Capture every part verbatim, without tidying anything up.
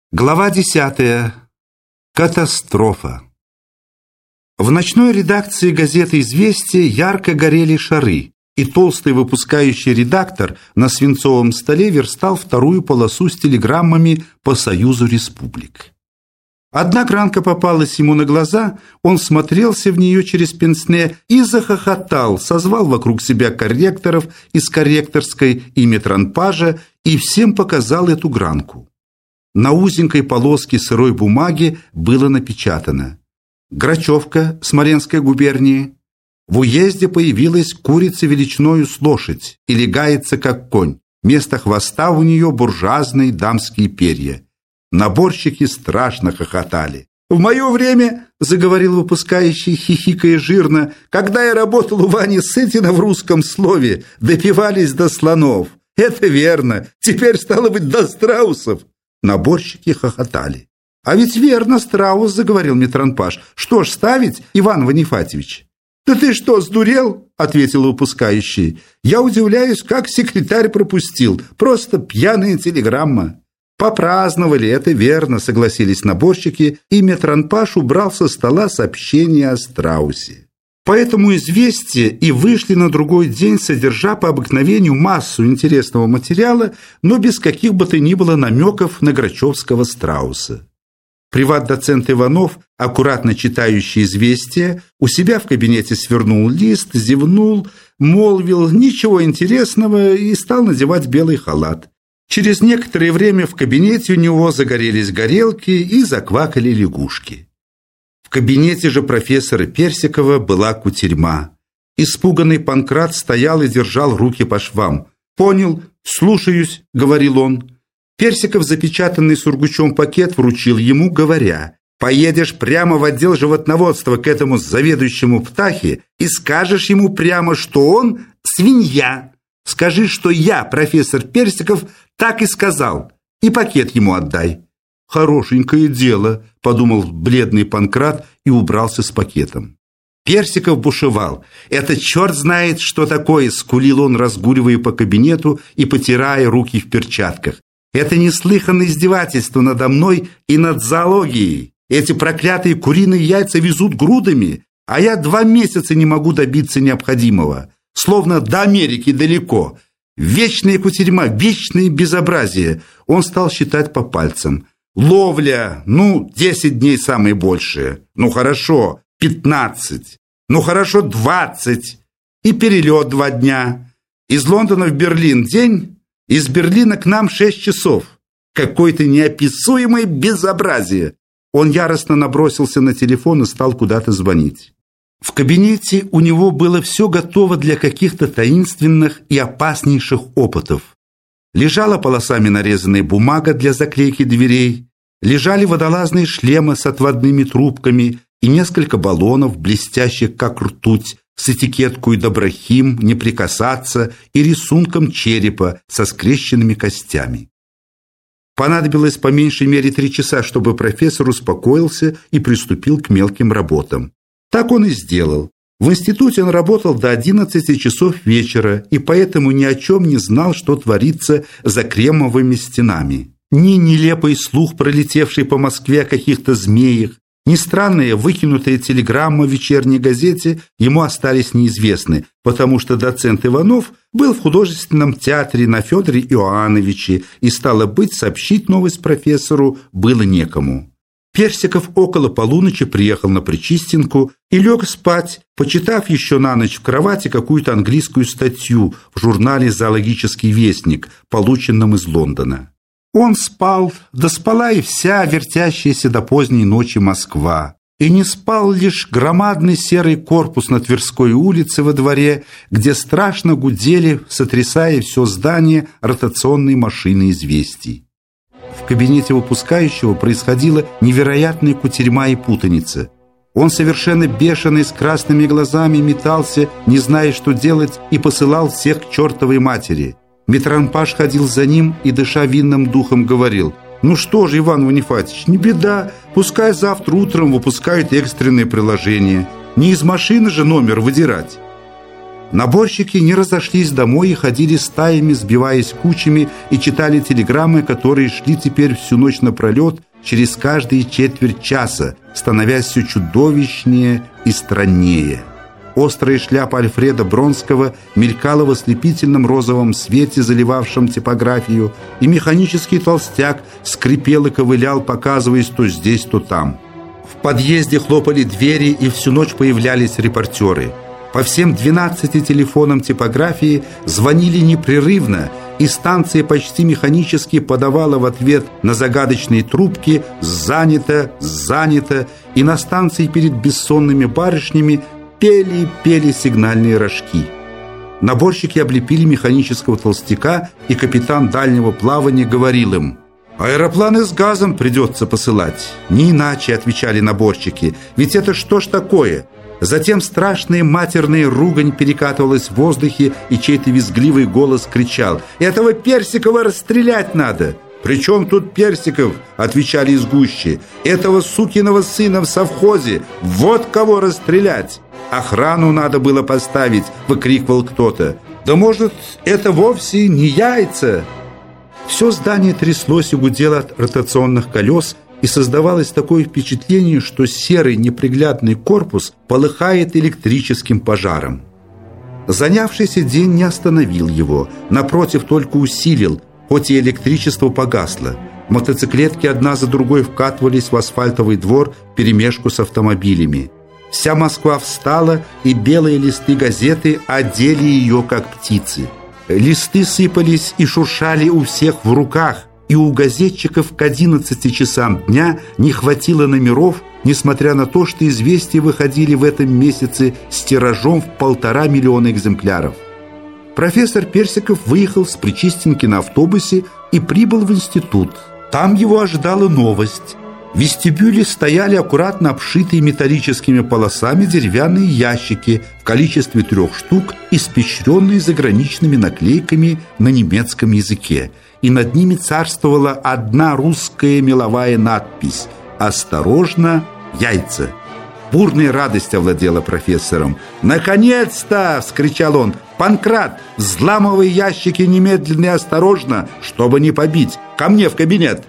Глава десятая. Катастрофа. В ночной редакции газеты «Известия» ярко горели шары, и толстый выпускающий редактор на свинцовом столе верстал вторую полосу с телеграммами по Союзу Республик. Одна гранка попалась ему на глаза, он смотрелся в нее через пенсне и захохотал, созвал вокруг себя корректоров из корректорской и метранпажа и всем показал эту гранку. На узенькой полоске сырой бумаги было напечатано: Грачевка, Смоленской губернии. В уезде появилась курица величиною с лошадь и легается как конь. Вместо хвоста у нее буржуазные дамские перья. Наборщики страшно хохотали. «В мое время, — заговорил выпускающий, хихикая жирно, — когда я работал у Вани Сытина в русском слове, допивались до слонов. Это верно. Теперь стало быть до страусов». Наборщики хохотали. «А ведь верно, страус, — заговорил метранпаж. Что ж ставить, Иван Ванифатьевич?» «Да ты что, сдурел?» — ответил выпускающий. «Я удивляюсь, как секретарь пропустил. Просто пьяная телеграмма». «Попраздновали, это верно», — согласились наборщики, и метранпаж убрал со стола сообщение о страусе. Поэтому «Известия» и вышли на другой день, содержа по обыкновению массу интересного материала, но без каких бы то ни было намеков на грачевского страуса. Приват-доцент Иванов, аккуратно читающий «Известия», у себя в кабинете свернул лист, зевнул, молвил ничего интересного и стал надевать белый халат. Через некоторое время в кабинете у него загорелись горелки и заквакали лягушки. В кабинете же профессора Персикова была кутерьма. Испуганный Панкрат стоял и держал руки по швам. «Понял, слушаюсь», — говорил он. Персиков запечатанный сургучом пакет вручил ему, говоря: «Поедешь прямо в отдел животноводства к этому заведующему птахе и скажешь ему прямо, что он свинья. Скажи, что я, профессор Персиков, так и сказал, и пакет ему отдай». «Хорошенькое дело», — подумал бледный Панкрат и убрался с пакетом. Персиков бушевал. «Это черт знает, что такое», — скулил он, разгуливая по кабинету и потирая руки в перчатках. «Это неслыханное издевательство надо мной и над зоологией. Эти проклятые куриные яйца везут грудами, а я два месяца не могу добиться необходимого. Словно до Америки далеко. Вечная кутерьма, вечное безобразие». Он стал считать по пальцам. «Ловля, ну, десять дней самые большие. Ну, хорошо, пятнадцать. Ну, хорошо, двадцать. И перелет два дня. Из Лондона в Берлин день, из Берлина к нам шесть часов. Какое-то неописуемое безобразие». Он яростно набросился на телефон и стал куда-то звонить. В кабинете у него было все готово для каких-то таинственных и опаснейших опытов. Лежала полосами нарезанная бумага для заклейки дверей, лежали водолазные шлемы с отводными трубками и несколько баллонов, блестящих как ртуть, с этикеткой «Доброхим», «Не прикасаться» и рисунком черепа со скрещенными костями. Понадобилось по меньшей мере три часа, чтобы профессор успокоился и приступил к мелким работам. Так он и сделал. В институте он работал до одиннадцати часов вечера и поэтому ни о чем не знал, что творится за кремовыми стенами. Ни нелепый слух, пролетевший по Москве о каких-то змеях, ни странная выкинутая телеграмма в вечерней газете ему остались неизвестны, потому что доцент Иванов был в художественном театре на Федоре Иоанновиче, и, стало быть, сообщить новость профессору было некому. Персиков около полуночи приехал на Причистенку и лег спать, почитав еще на ночь в кровати какую-то английскую статью в журнале «Зоологический вестник», полученном из Лондона. Он спал, да спала и вся вертящаяся до поздней ночи Москва. И не спал лишь громадный серый корпус на Тверской улице во дворе, где страшно гудели, сотрясая все здание, ротационные машины известий. В кабинете выпускающего происходила невероятная кутерьма и путаница. Он совершенно бешеный, с красными глазами метался, не зная, что делать, и посылал всех к чертовой матери. Метранпаж ходил за ним и, дыша винным духом, говорил: «Ну что же, Иван Ванифатьевич, не беда, пускай завтра утром выпускают экстренное приложение. Не из машины же номер выдирать». Наборщики не разошлись домой и ходили стаями, сбиваясь кучами, и читали телеграммы, которые шли теперь всю ночь напролет, через каждые четверть часа, становясь все чудовищнее и страннее. Острая шляпа Альфреда Бронского мелькала в ослепительном розовом свете, заливавшем типографию, и механический толстяк скрипел и ковылял, показываясь то здесь, то там. В подъезде хлопали двери, и всю ночь появлялись репортеры. По всем двенадцати телефонам типографии звонили непрерывно, и станция почти механически подавала в ответ на загадочные трубки «занято, занято», и на станции перед бессонными барышнями пели и пели сигнальные рожки. Наборщики облепили механического толстяка, и капитан дальнего плавания говорил им: «Аэропланы с газом придется посылать». «Не иначе», — отвечали наборщики, — «ведь это что ж такое?» Затем страшная матерная ругань перекатывалась в воздухе, и чей-то визгливый голос кричал: «Этого Персикова расстрелять надо!» «При чем тут Персиков?» — отвечали из гущи. «Этого сукиного сына в совхозе! Вот кого расстрелять!» «Охрану надо было поставить!» — выкрикивал кто-то. «Да может, это вовсе не яйца?» Все здание тряслось и гудело от ротационных колес, и создавалось такое впечатление, что серый неприглядный корпус полыхает электрическим пожаром. Занявшийся день не остановил его, напротив, только усилил, хоть и электричество погасло. Мотоциклетки одна за другой вкатывались в асфальтовый двор вперемешку с автомобилями. Вся Москва встала, и белые листы газеты одели ее, как птицы. Листы сыпались и шуршали у всех в руках, и у газетчиков к одиннадцати часам дня не хватило номеров, несмотря на то, что «Известия» выходили в этом месяце с тиражом в полтора миллиона экземпляров. Профессор Персиков выехал с Причистенки на автобусе и прибыл в институт. Там его ожидала новость. В вестибюле стояли аккуратно обшитые металлическими полосами деревянные ящики в количестве трех штук, испещренные заграничными наклейками на немецком языке. И над ними царствовала одна русская меловая надпись: «Осторожно, яйца». Бурная радость овладела профессором. «Наконец-то!» — вскричал он. «Панкрат, взламывай ящики немедленно и осторожно, чтобы не побить. Ко мне в кабинет!»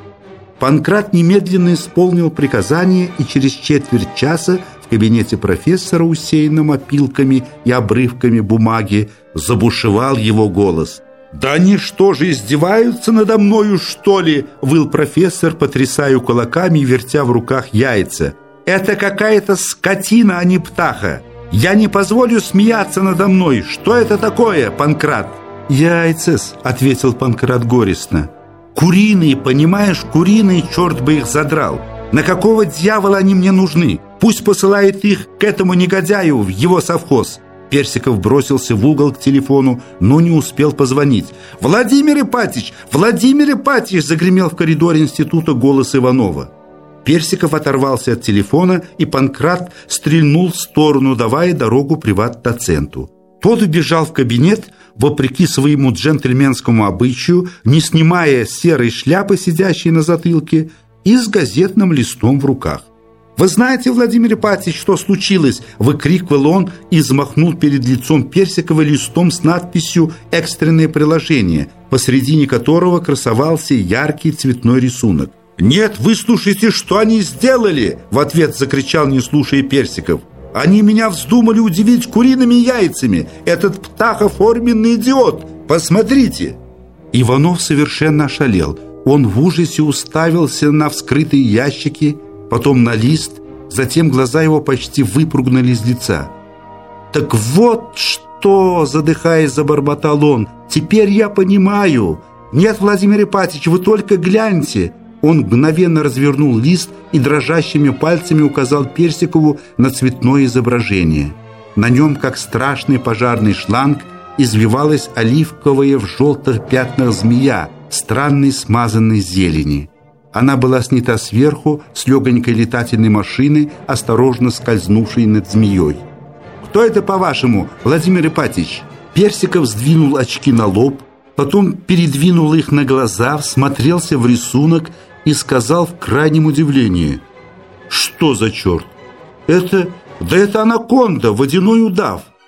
Панкрат немедленно исполнил приказание, и через четверть часа в кабинете профессора, усеянном опилками и обрывками бумаги, забушевал его голос. «Да они что же, издеваются надо мною, что ли?» — выл профессор, потрясая кулаками и вертя в руках яйца. «Это какая-то скотина, а не птаха! Я не позволю смеяться надо мной! Что это такое, Панкрат?» «Яйца-с», — ответил Панкрат горестно. «Куриные, понимаешь, куриные, черт бы их задрал! На какого дьявола они мне нужны? Пусть посылает их к этому негодяю в его совхоз!» Персиков бросился в угол к телефону, но не успел позвонить. «Владимир Ипатич! Владимир Ипатич!» — загремел в коридоре института голос Иванова. Персиков оторвался от телефона, и Панкрат стрельнул в сторону, давая дорогу приват-доценту. Тот убежал в кабинет, вопреки своему джентльменскому обычаю, не снимая серой шляпы, сидящей на затылке, и с газетным листом в руках. «Вы знаете, Владимир Ипатич, что случилось?» — выкрикивал он и взмахнул перед лицом Персикова листом с надписью «Экстренное приложение», посредине которого красовался яркий цветной рисунок. «Нет, вы слушайте, что они сделали!» — в ответ закричал, не слушая Персиков. «Они меня вздумали удивить куриными яйцами! Этот птаха форменный идиот! Посмотрите!» Иванов совершенно ошалел. Он в ужасе уставился на вскрытые ящики, потом на лист, затем глаза его почти выпрыгнули из лица. «Так вот что!» — задыхаясь, забормотал он. «Теперь я понимаю! Нет, Владимир Ипатич, вы только гляньте!» Он мгновенно развернул лист и дрожащими пальцами указал Персикову на цветное изображение. На нем, как страшный пожарный шланг, извивалась оливковая в желтых пятнах змея странной смазанной зелени. Она была снята сверху с легонькой летательной машины, осторожно скользнувшей над змеей. «Кто это, по-вашему, Владимир Ипатич?» Персиков сдвинул очки на лоб, потом передвинул их на глаза, всмотрелся в рисунок и сказал в крайнем удивлении: «Что за черт? Это... да это анаконда, водяной удав!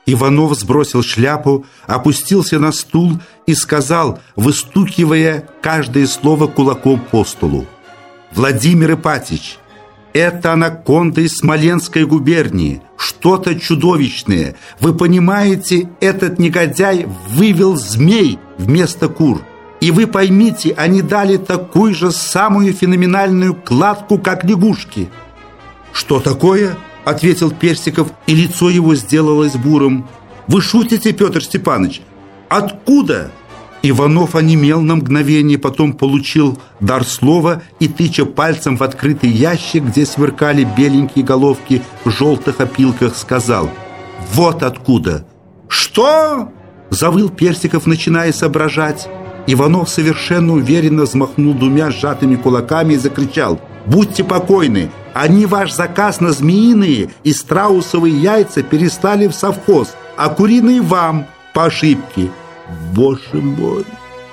Иванов сбросил шляпу, опустился на стул и сказал, выстукивая каждое слово кулаком по столу: «Владимир Ипатич, это анаконда из Смоленской губернии, что-то чудовищное. Вы понимаете, этот негодяй вывел змей вместо кур. И вы поймите, они дали такую же самую феноменальную кладку, как лягушки». «Что такое?» — ответил Персиков, и лицо его сделалось бурым. «Вы шутите, Петр Степанович? Откуда?» Иванов онемел на мгновение, потом получил дар слова и, тыча пальцем в открытый ящик, где сверкали беленькие головки в желтых опилках, сказал: «Вот откуда!» «Что?» — завыл Персиков, начиная соображать. Иванов совершенно уверенно взмахнул двумя сжатыми кулаками и закричал: «Будьте покойны! Они ваш заказ на змеиные и страусовые яйца переслали в совхоз, а куриные вам по ошибке». «Боже мой!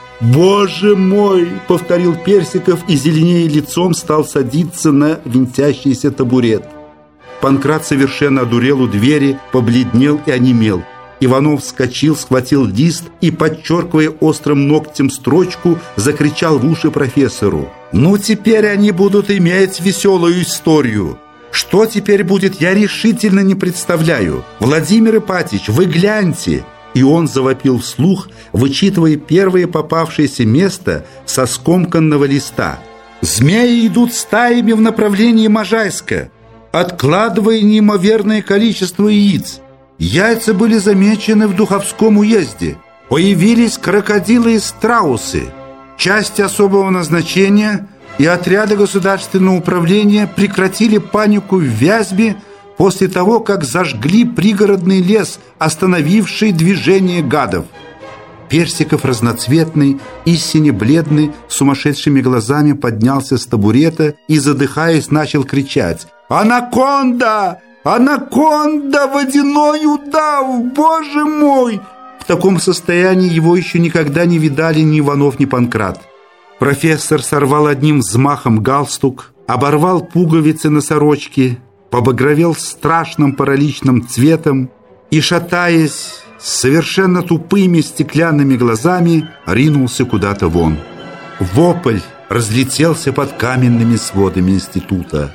Боже мой!» — повторил Персиков и, зеленее лицом, стал садиться на винтящийся табурет. Панкрат совершенно одурел у двери, побледнел и онемел. Иванов вскочил, схватил лист и, подчеркивая острым ногтем строчку, закричал в уши профессору: «Ну, теперь они будут иметь веселую историю. Что теперь будет, я решительно не представляю. Владимир Ипатич, вы гляньте!» И он завопил вслух, вычитывая первое попавшееся место со скомканного листа. «Змеи идут стаями в направлении Можайска, откладывая неимоверное количество яиц. Яйца были замечены в Духовском уезде. Появились крокодилы и страусы. Части особого назначения и отряды государственного управления прекратили панику в Вязьме после того, как зажгли пригородный лес, остановивший движение гадов». Персиков, разноцветный, истинно бледный, с сумасшедшими глазами, поднялся с табурета и, задыхаясь, начал кричать: «Анаконда! Анаконда! Водяной удав! Боже мой!» В таком состоянии его еще никогда не видали ни Иванов, ни Панкрат. Профессор сорвал одним взмахом галстук, оборвал пуговицы на сорочке, побагровел страшным параличным цветом и, шатаясь, с совершенно тупыми стеклянными глазами, ринулся куда-то вон. Вопль разлетелся под каменными сводами института.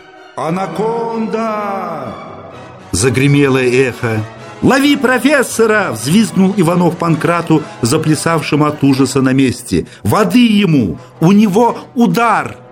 «Анаконда!» — загремело эхо. «Лови профессора!» — взвизгнул Иванов Панкрату, заплясавшему от ужаса на месте. «Воды ему! У него удар!»